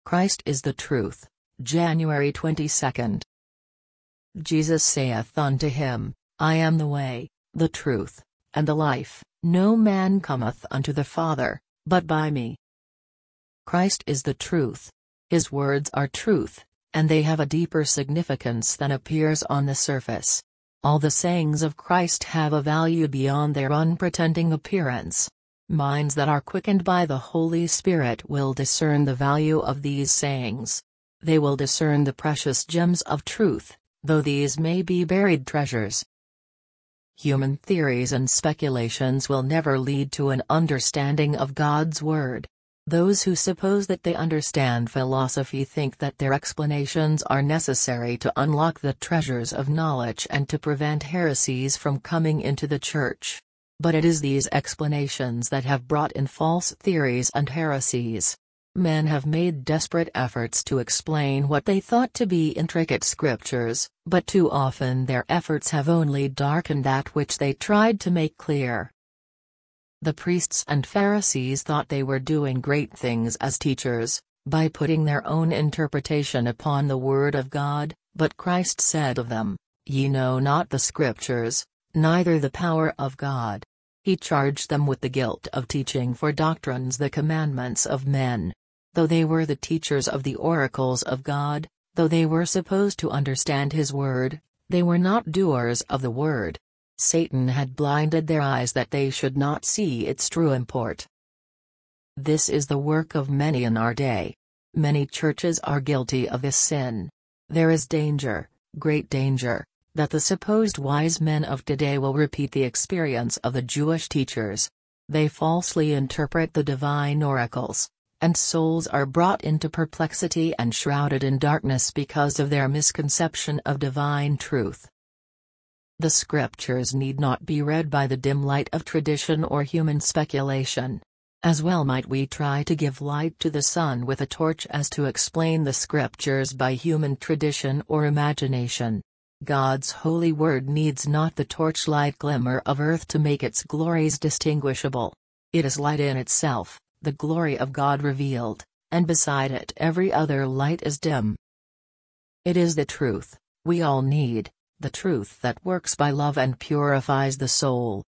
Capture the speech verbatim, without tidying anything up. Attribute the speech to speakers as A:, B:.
A: Christ is the truth. January twenty-second. Jesus saith unto him, I am the way, the truth, and the life. No man cometh unto the Father, but by me. Christ is the truth. His words are truth, and they have a deeper significance than appears on the surface. All the sayings of Christ have a value beyond their unpretending appearance. Minds that are quickened by the Holy Spirit will discern the value of these sayings. They will discern the precious gems of truth, though these may be buried treasures. Human theories and speculations will never lead to an understanding of God's Word. Those who suppose that they understand philosophy think that their explanations are necessary to unlock the treasures of knowledge and to prevent heresies from coming into the Church. But it is these explanations that have brought in false theories and heresies. Men have made desperate efforts to explain what they thought to be intricate scriptures, but too often their efforts have only darkened that which they tried to make clear. The priests and Pharisees thought they were doing great things as teachers, by putting their own interpretation upon the Word of God, but Christ said of them, Ye know not the Scriptures, neither the power of God. He charged them with the guilt of teaching for doctrines the commandments of men. Though they were the teachers of the oracles of God, though they were supposed to understand His Word, they were not doers of the Word. Satan had blinded their eyes that they should not see its true import. This is the work of many in our day. Many churches are guilty of this sin. There is danger, great danger, that the supposed wise men of today will repeat the experience of the Jewish teachers. They falsely interpret the divine oracles, and souls are brought into perplexity and shrouded in darkness because of their misconception of divine truth. The Scriptures need not be read by the dim light of tradition or human speculation. As well might we try to give light to the sun with a torch as to explain the Scriptures by human tradition or imagination. God's holy word needs not the torchlight glimmer of earth to make its glories distinguishable. It is light in itself, the glory of God revealed, and beside it every other light is dim. It is the truth we all need, the truth that works by love and purifies the soul.